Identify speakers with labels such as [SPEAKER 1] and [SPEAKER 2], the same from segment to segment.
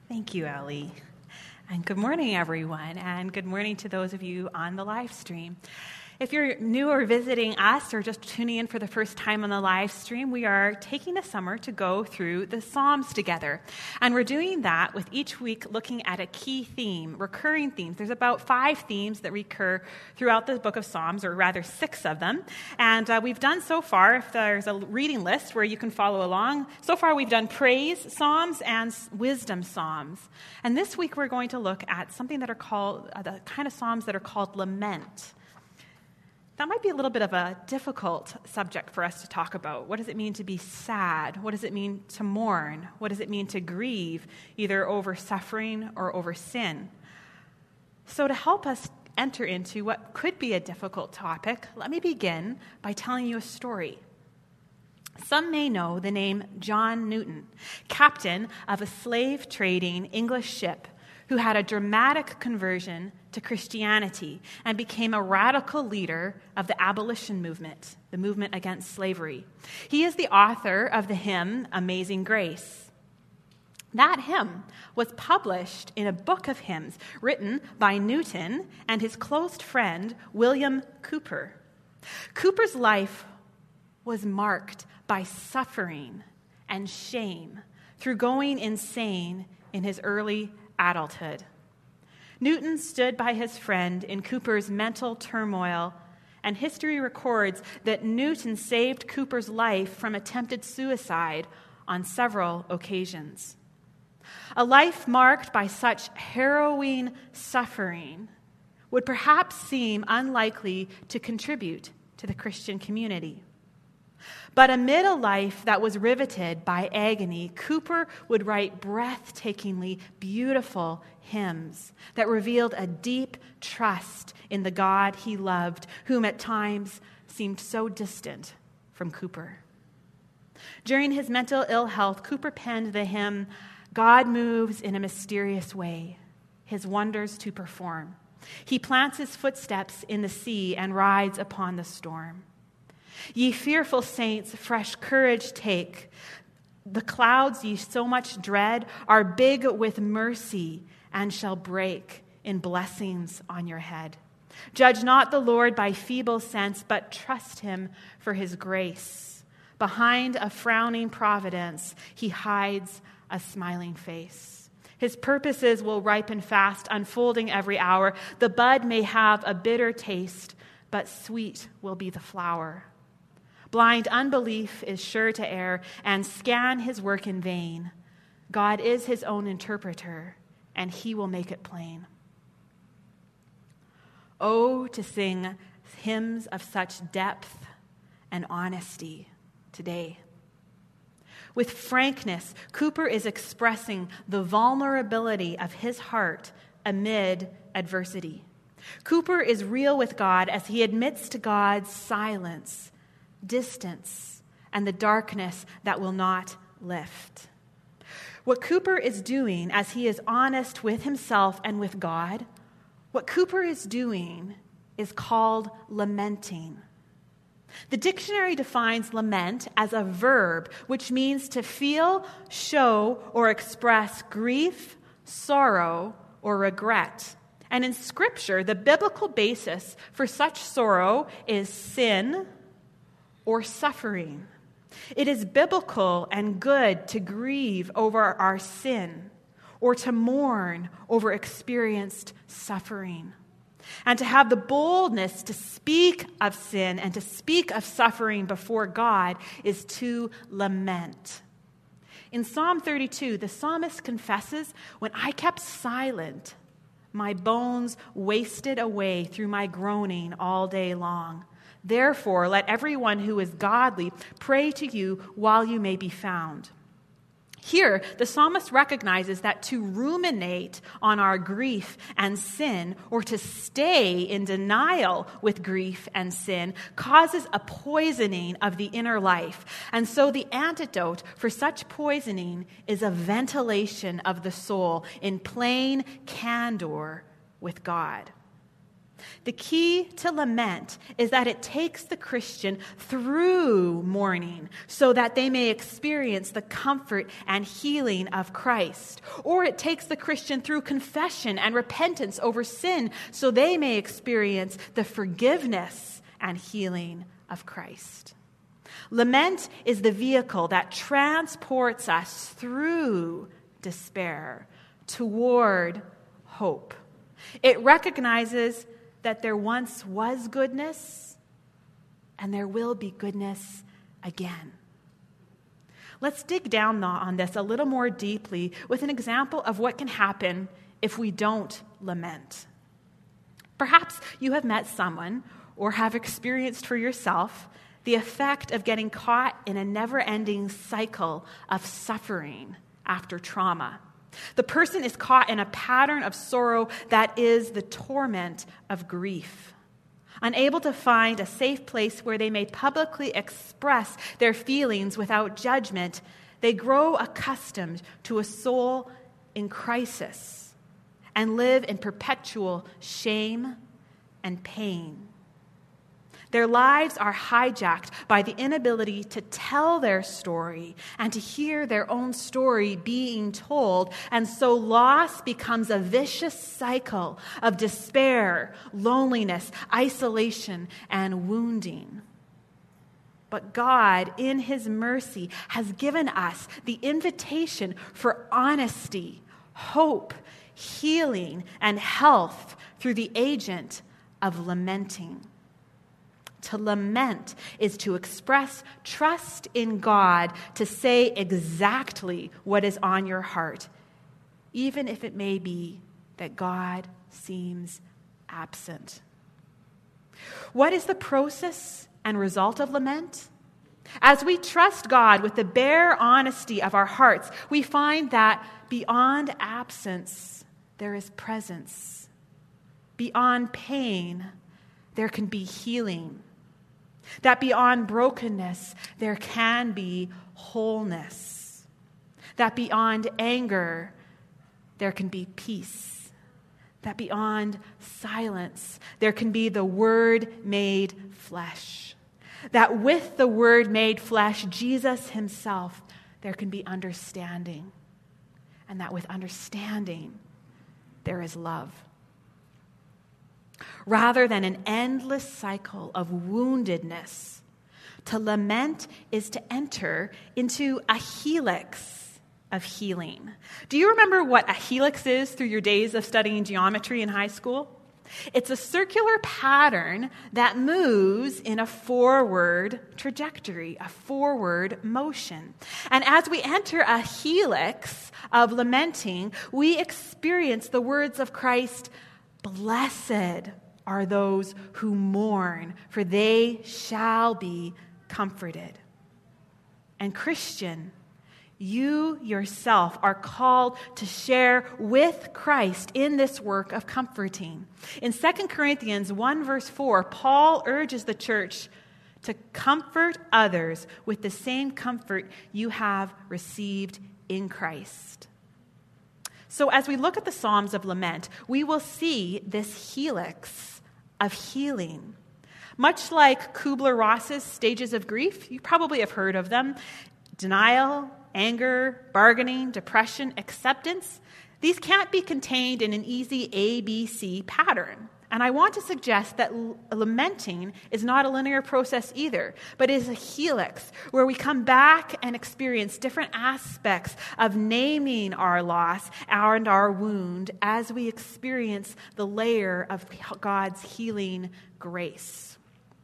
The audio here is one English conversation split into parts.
[SPEAKER 1] Thank you, Ellie. And good morning, everyone, and good morning to those of you on the live stream. If you're new or visiting us or just tuning in for the first time on the live stream, we are taking the summer to go through the Psalms together. And we're doing that with each week looking at a key theme, recurring themes. There's about 5 themes that recur throughout the book of Psalms, or rather 6 of them. And we've done so far, if there's a reading list where you can follow along, so far we've done praise Psalms and wisdom Psalms. And this week we're going to look at something that are called, the kind of Psalms that are called lament. That might be a little bit of a difficult subject for us to talk about. What does it mean to be sad? What does it mean to mourn? What does it mean to grieve, either over suffering or over sin? So to help us enter into what could be a difficult topic, let me begin by telling you a story. Some may know the name John Newton, captain of a slave-trading English ship who had a dramatic conversion to Christianity and became a radical leader of the abolition movement, the movement against slavery. He is the author of the hymn, Amazing Grace. That hymn was published in a book of hymns written by Newton and his close friend, William Cowper. Cowper's life was marked by suffering and shame through going insane in his early adulthood. Newton stood by his friend in Cowper's mental turmoil, and history records that Newton saved Cowper's life from attempted suicide on several occasions. A life marked by such harrowing suffering would perhaps seem unlikely to contribute to the Christian community. But amid a life that was riveted by agony, Cowper would write breathtakingly beautiful hymns that revealed a deep trust in the God he loved, whom at times seemed so distant from Cowper. During his mental ill health, Cowper penned the hymn, God moves in a mysterious way, his wonders to perform. He plants his footsteps in the sea and rides upon the storm. Ye fearful saints, fresh courage take. The clouds ye so much dread are big with mercy and shall break in blessings on your head. Judge not the Lord by feeble sense, but trust him for his grace. Behind a frowning providence, he hides a smiling face. His purposes will ripen fast, unfolding every hour. The bud may have a bitter taste, but sweet will be the flower. Blind unbelief is sure to err and scan his work in vain. God is his own interpreter, and he will make it plain. Oh, to sing hymns of such depth and honesty today. With frankness, Cowper is expressing the vulnerability of his heart amid adversity. Cowper is real with God as he admits to God's silence, distance, and the darkness that will not lift. What Cowper is doing as he is honest with himself and with God, what Cowper is doing is called lamenting. The dictionary defines lament as a verb, which means to feel, show, or express grief, sorrow, or regret. And in Scripture, the biblical basis for such sorrow is sin or suffering. It is biblical and good to grieve over our sin or to mourn over experienced suffering. And to have the boldness to speak of sin and to speak of suffering before God is to lament. In Psalm 32, the psalmist confesses, when I kept silent, my bones wasted away through my groaning all day long. Therefore, let everyone who is godly pray to you while you may be found. Here, the psalmist recognizes that to ruminate on our grief and sin, or to stay in denial with grief and sin, causes a poisoning of the inner life. And so the antidote for such poisoning is a ventilation of the soul in plain candor with God. The key to lament is that it takes the Christian through mourning so that they may experience the comfort and healing of Christ. Or it takes the Christian through confession and repentance over sin so they may experience the forgiveness and healing of Christ. Lament is the vehicle that transports us through despair toward hope. It recognizes that there once was goodness and there will be goodness again. Let's dig down on this a little more deeply with an example of what can happen if we don't lament. Perhaps you have met someone or have experienced for yourself the effect of getting caught in a never-ending cycle of suffering after trauma. The person is caught in a pattern of sorrow that is the torment of grief. Unable to find a safe place where they may publicly express their feelings without judgment, they grow accustomed to a soul in crisis and live in perpetual shame and pain. Their lives are hijacked by the inability to tell their story and to hear their own story being told, and so loss becomes a vicious cycle of despair, loneliness, isolation, and wounding. But God, in His mercy, has given us the invitation for honesty, hope, healing, and health through the agent of lamenting. To lament is to express trust in God to say exactly what is on your heart, even if it may be that God seems absent. What is the process and result of lament? As we trust God with the bare honesty of our hearts, we find that beyond absence, there is presence. Beyond pain, there can be healing. That beyond brokenness, there can be wholeness. That beyond anger, there can be peace. That beyond silence, there can be the Word made flesh. That with the Word made flesh, Jesus Himself, there can be understanding. And that with understanding, there is love. Rather than an endless cycle of woundedness, to lament is to enter into a helix of healing. Do you remember what a helix is through your days of studying geometry in high school? It's a circular pattern that moves in a forward trajectory, a forward motion. And as we enter a helix of lamenting, we experience the words of Christ, "Blessed are those who mourn, for they shall be comforted." And Christian, you yourself are called to share with Christ in this work of comforting. In 2 Corinthians 1 verse 4, Paul urges the church to comfort others with the same comfort you have received in Christ. So as we look at the Psalms of Lament, we will see this helix of healing. Much like Kubler-Ross's stages of grief, you probably have heard of them: denial, anger, bargaining, depression, acceptance. These can't be contained in an easy ABC pattern. And I want to suggest that lamenting is not a linear process either, but is a helix where we come back and experience different aspects of naming our loss and our wound as we experience the layer of God's healing grace.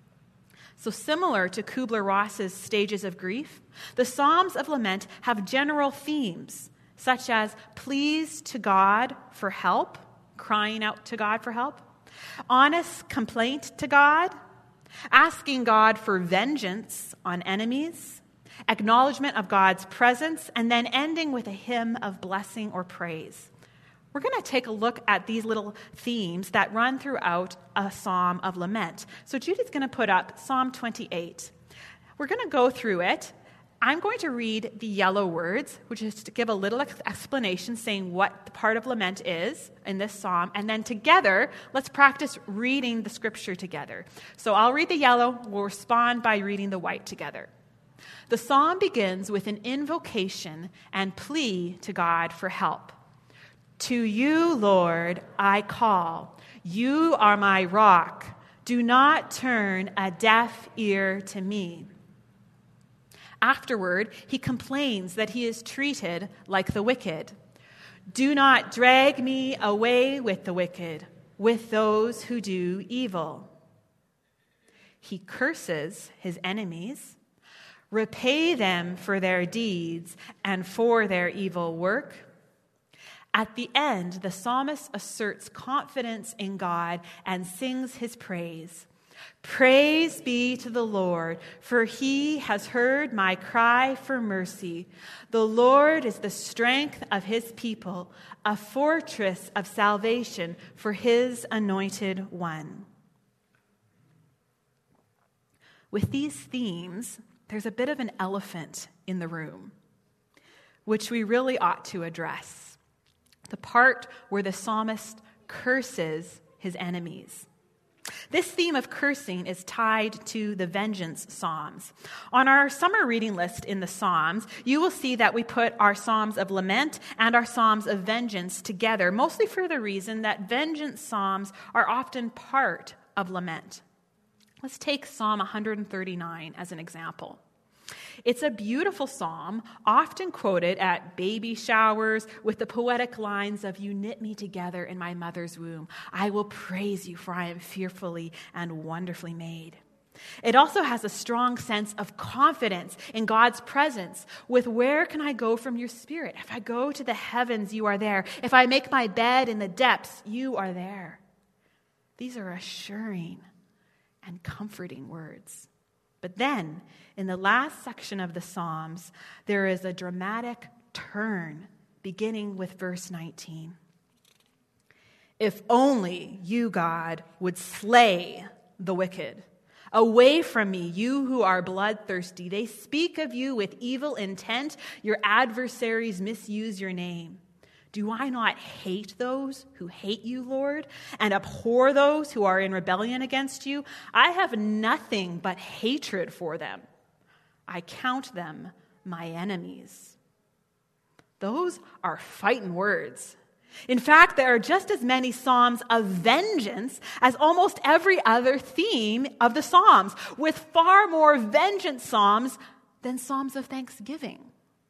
[SPEAKER 1] So similar to Kubler-Ross's stages of grief, the Psalms of Lament have general themes such as pleas to God for help, crying out to God for help, honest complaint to God, asking God for vengeance on enemies, acknowledgement of God's presence, and then ending with a hymn of blessing or praise. We're going to take a look at these little themes that run throughout a psalm of lament. So Judy's going to put up Psalm 28. We're going to go through it I'm going to read the yellow words, which is to give a little explanation saying what the part of lament is in this psalm. And then together, let's practice reading the scripture together. So I'll read the yellow. We'll respond by reading the white together. The psalm begins with an invocation and plea to God for help. To you, Lord, I call. You are my rock. Do not turn a deaf ear to me. Afterward, he complains that he is treated like the wicked. Do not drag me away with the wicked, with those who do evil. He curses his enemies. Repay them for their deeds and for their evil work. At the end, the psalmist asserts confidence in God and sings his praise. Praise be to the Lord, for he has heard my cry for mercy. The Lord is the strength of his people, a fortress of salvation for his anointed one. With these themes, there's a bit of an elephant in the room, which we really ought to address. The part where the psalmist curses his enemies. This theme of cursing is tied to the vengeance psalms. On our summer reading list in the Psalms, you will see that we put our psalms of lament and our psalms of vengeance together, mostly for the reason that vengeance psalms are often part of lament. Let's take Psalm 139 as an example. It's a beautiful psalm, often quoted at baby showers with the poetic lines of, "You knit me together in my mother's womb. I will praise you, for I am fearfully and wonderfully made." It also has a strong sense of confidence in God's presence with, "Where can I go from your spirit? If I go to the heavens, you are there. If I make my bed in the depths, you are there." These are assuring and comforting words. But then, in the last section of the Psalms, there is a dramatic turn, beginning with verse 19. "If only you, God, would slay the wicked. Away from me, you who are bloodthirsty. They speak of you with evil intent. Your adversaries misuse your name. Do I not hate those who hate you, Lord, and abhor those who are in rebellion against you? I have nothing but hatred for them. I count them my enemies." Those are fighting words. In fact, there are just as many psalms of vengeance as almost every other theme of the Psalms, with far more vengeance psalms than psalms of thanksgiving.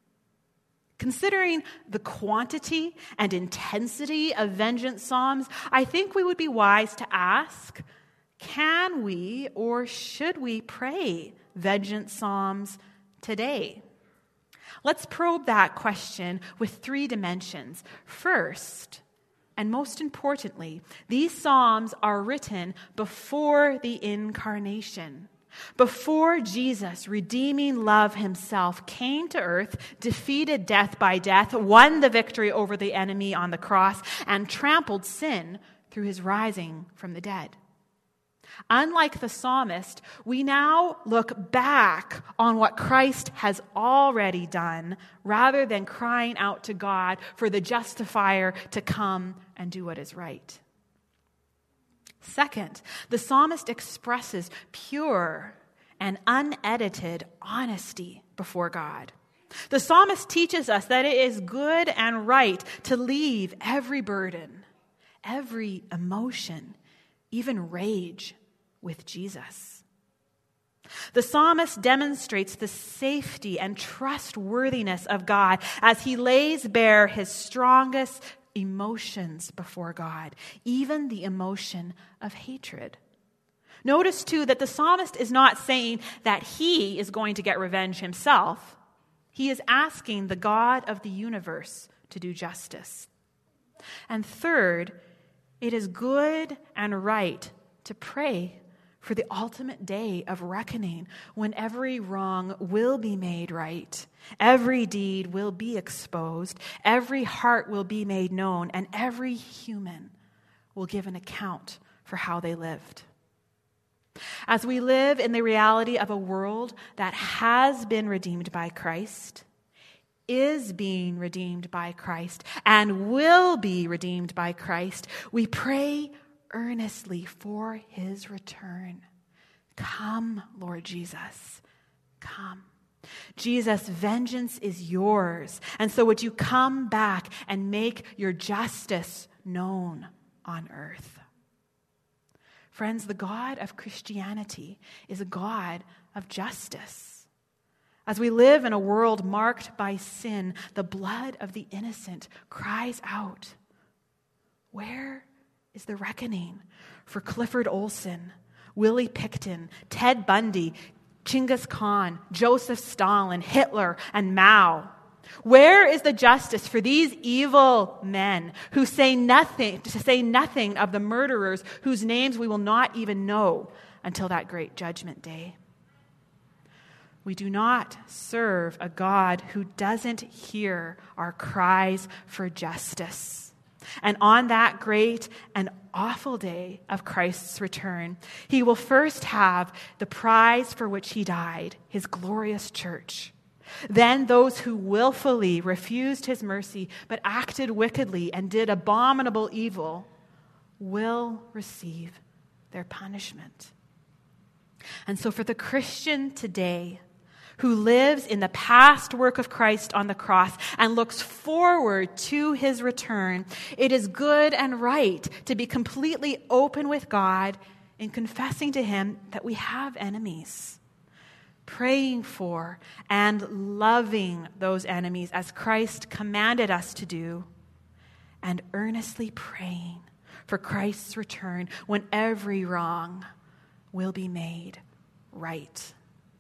[SPEAKER 1] Considering the quantity and intensity of vengeance psalms, I think we would be wise to ask, can we or should we pray vengeance psalms today? Let's probe that question with 3 dimensions. First, and most importantly, these psalms are written before the incarnation. Before Jesus, redeeming love himself, came to earth, defeated death by death, won the victory over the enemy on the cross, and trampled sin through his rising from the dead. Unlike the psalmist, we now look back on what Christ has already done, rather than crying out to God for the justifier to come and do what is right. Second, the psalmist expresses pure and unedited honesty before God. The psalmist teaches us that it is good and right to leave every burden, every emotion, even rage, with Jesus. The psalmist demonstrates the safety and trustworthiness of God as he lays bare his strongest emotions before God, even the emotion of hatred. Notice, too, that the psalmist is not saying that he is going to get revenge himself. He is asking the God of the universe to do justice. And third, it is good and right to pray for the ultimate day of reckoning, when every wrong will be made right, every deed will be exposed, every heart will be made known, and every human will give an account for how they lived. As we live in the reality of a world that has been redeemed by Christ, is being redeemed by Christ, and will be redeemed by Christ, we pray earnestly for his return. Come, Lord Jesus, come. Jesus, vengeance is yours, and so would you come back and make your justice known on earth. Friends, the God of Christianity is a God of justice. As we live in a world marked by sin, the blood of the innocent cries out, where is the reckoning for Clifford Olson, Willie Pickton, Ted Bundy, Genghis Khan, Joseph Stalin, Hitler, and Mao? Where is the justice for these evil men who say nothing of the murderers whose names we will not even know until that great judgment day? We do not serve a God who doesn't hear our cries for justice. And on that great and awful day of Christ's return, he will first have the prize for which he died, his glorious church. Then those who willfully refused his mercy but acted wickedly and did abominable evil will receive their punishment. And so for the Christian today, who lives in the past work of Christ on the cross and looks forward to his return, it is good and right to be completely open with God in confessing to him that we have enemies, praying for and loving those enemies as Christ commanded us to do, and earnestly praying for Christ's return when every wrong will be made right.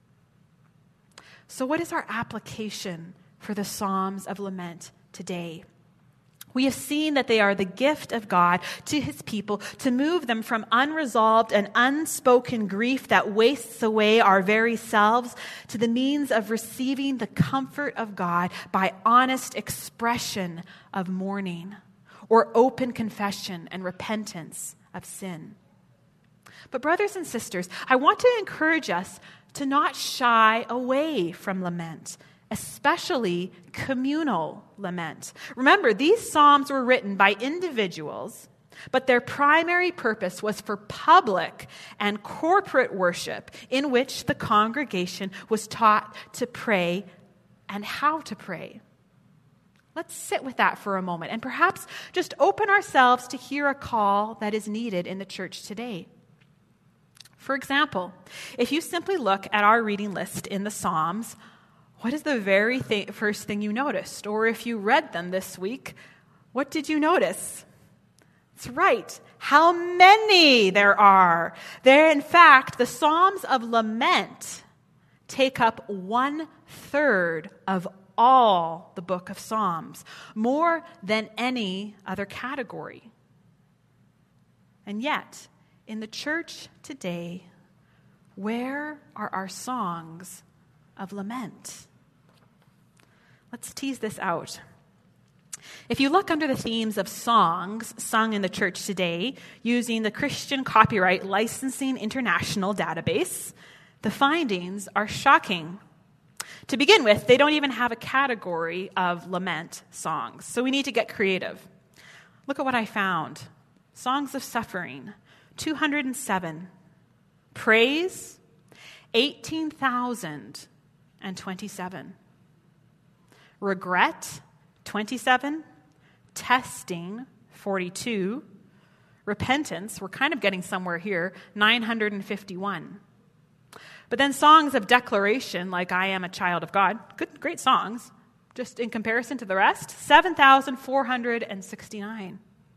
[SPEAKER 1] So what is our application for the Psalms of Lament today? We have seen that they are the gift of God to his people to move them from unresolved and unspoken grief that wastes away our very selves to the means of receiving the comfort of God by honest expression of mourning or open confession and repentance of sin. But brothers and sisters, I want to encourage us to not shy away from lament, especially communal lament. Remember, these psalms were written by individuals, but their primary purpose was for public and corporate worship in which the congregation was taught to pray and how to pray. Let's sit with that for a moment and perhaps just open ourselves to hear a call that is needed in the church today. For example, if you simply look at our reading list in the Psalms, what is the very first thing you noticed? Or if you read them this week, what did you notice? That's right, how many there are. In fact, the Psalms of Lament take up 1/3 of all the book of Psalms, more than any other category. And yet, in the church today, where are our songs of lament? Let's tease this out. If you look under the themes of songs sung in the church today using the Christian Copyright Licensing International database, the findings are shocking. To begin with, they don't even have a category of lament songs, so we need to get creative. Look at what I found. Songs of suffering, 207. Praise, 18,027. Regret, 27. Testing, 42. Repentance, we're kind of getting somewhere here, 951. But then songs of declaration, like I am a child of God, great songs, just in comparison to the rest, 7,469.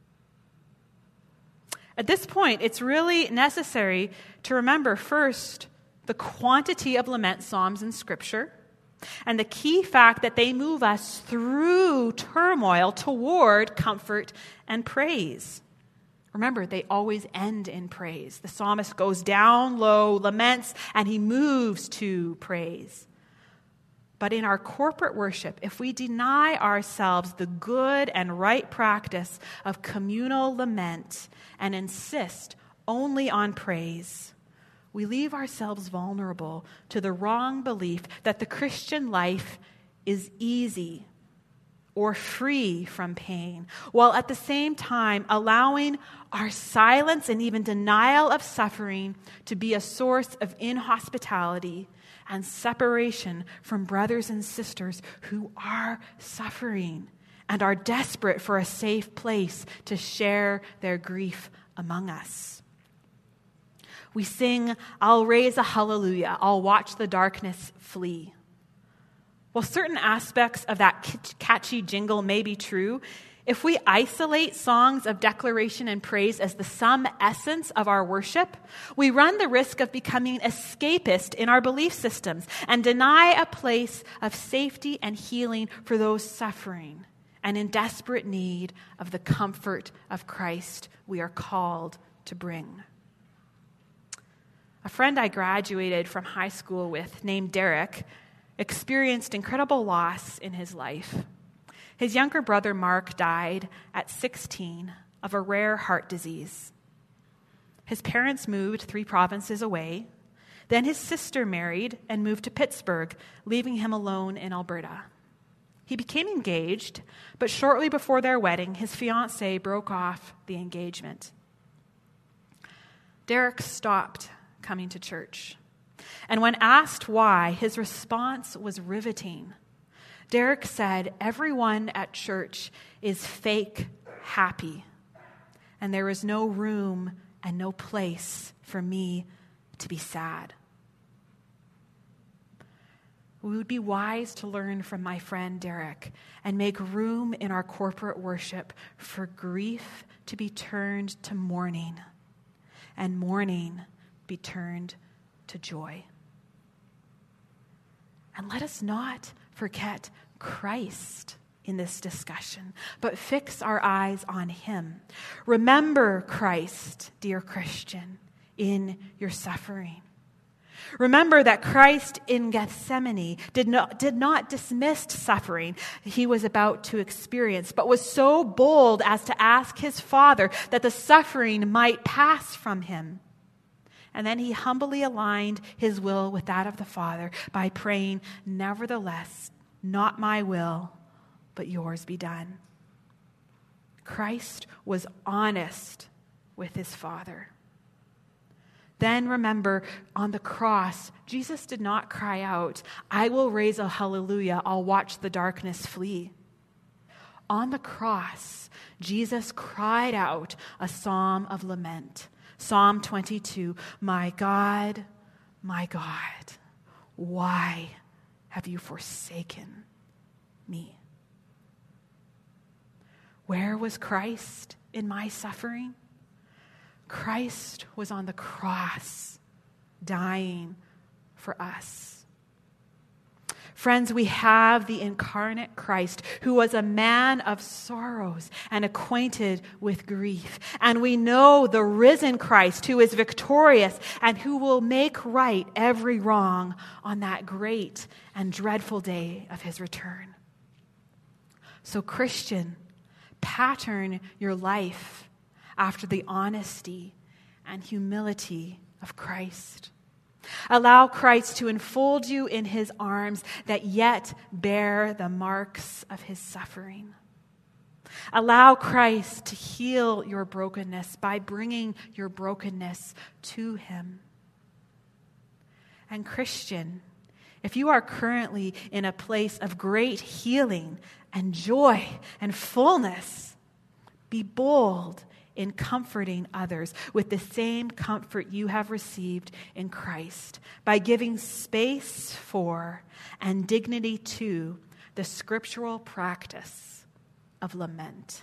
[SPEAKER 1] At this point, it's really necessary to remember first the quantity of lament psalms in Scripture and the key fact that they move us through turmoil toward comfort and praise. Remember, they always end in praise. The psalmist goes down low, laments, and he moves to praise. But in our corporate worship, if we deny ourselves the good and right practice of communal lament and insist only on praise, we leave ourselves vulnerable to the wrong belief that the Christian life is easy or free from pain, while at the same time allowing our silence and even denial of suffering to be a source of inhospitality and separation from brothers and sisters who are suffering and are desperate for a safe place to share their grief among us. We sing, "I'll raise a hallelujah, I'll watch the darkness flee." While certain aspects of that catchy jingle may be true, if we isolate songs of declaration and praise as the sum essence of our worship, we run the risk of becoming escapist in our belief systems and deny a place of safety and healing for those suffering and in desperate need of the comfort of Christ we are called to bring. A friend I graduated from high school with, named Derek, experienced incredible loss in his life. His younger brother, Mark, died at 16 of a rare heart disease. His parents moved 3 provinces away. Then his sister married and moved to Pittsburgh, leaving him alone in Alberta. He became engaged, but shortly before their wedding, his fiancée broke off the engagement. Derek stopped coming to church. And when asked why, his response was riveting. Derek said, "Everyone at church is fake happy, and there is no room and no place for me to be sad." We would be wise to learn from my friend Derek and make room in our corporate worship for grief to be turned to mourning, and mourning be turned to joy. And let us not forget Christ in this discussion, but fix our eyes on him. Remember Christ, dear Christian, in your suffering. Remember that Christ in Gethsemane did not dismiss suffering he was about to experience, but was so bold as to ask his Father that the suffering might pass from him. And then he humbly aligned his will with that of the Father by praying, "Nevertheless, not my will, but yours be done." Christ was honest with his Father. Then remember, on the cross, Jesus did not cry out, "I will raise a hallelujah, I'll watch the darkness flee." On the cross, Jesus cried out a psalm of lament. Psalm 22, my God, why have you forsaken me?" Where was Christ in my suffering? Christ was on the cross, dying for us. Friends, we have the incarnate Christ who was a man of sorrows and acquainted with grief. And we know the risen Christ who is victorious and who will make right every wrong on that great and dreadful day of his return. So, Christian, pattern your life after the honesty and humility of Christ. Allow Christ to enfold you in his arms that yet bear the marks of his suffering. Allow Christ to heal your brokenness by bringing your brokenness to him. And Christian, if you are currently in a place of great healing and joy and fullness, be bold in comforting others with the same comfort you have received in Christ by giving space for and dignity to the scriptural practice of lament.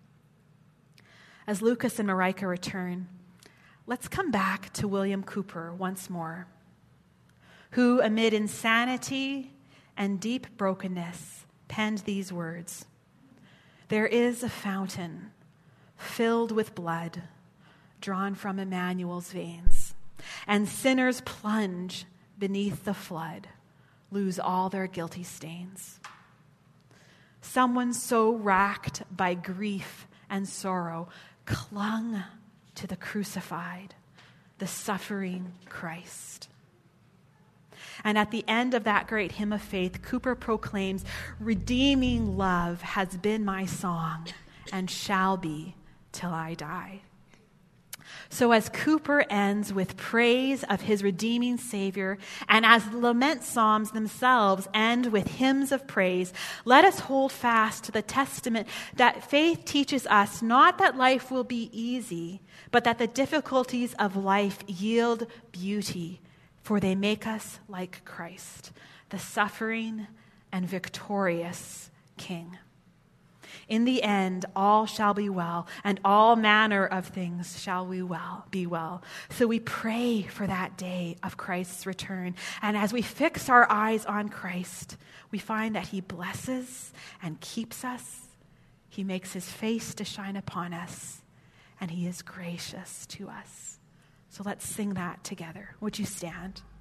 [SPEAKER 1] As Lucas and Marika return, let's come back to William Cooper once more, who amid insanity and deep brokenness penned these words: "There is a fountain filled with blood drawn from Emmanuel's veins, and sinners plunge beneath the flood, lose all their guilty stains. Someone so racked by grief and sorrow clung to the crucified, the suffering Christ. And at the end of that great hymn of faith, Cooper proclaims, "Redeeming love has been my song and shall be till I die." So as Cooper ends with praise of his redeeming Savior, and as the lament psalms themselves end with hymns of praise, let us hold fast to the testament that faith teaches us not that life will be easy, but that the difficulties of life yield beauty, for they make us like Christ, the suffering and victorious King. In the end, all shall be well, and all manner of things shall be well. So we pray for that day of Christ's return. And as we fix our eyes on Christ, we find that he blesses and keeps us. He makes his face to shine upon us, and he is gracious to us. So let's sing that together. Would you stand?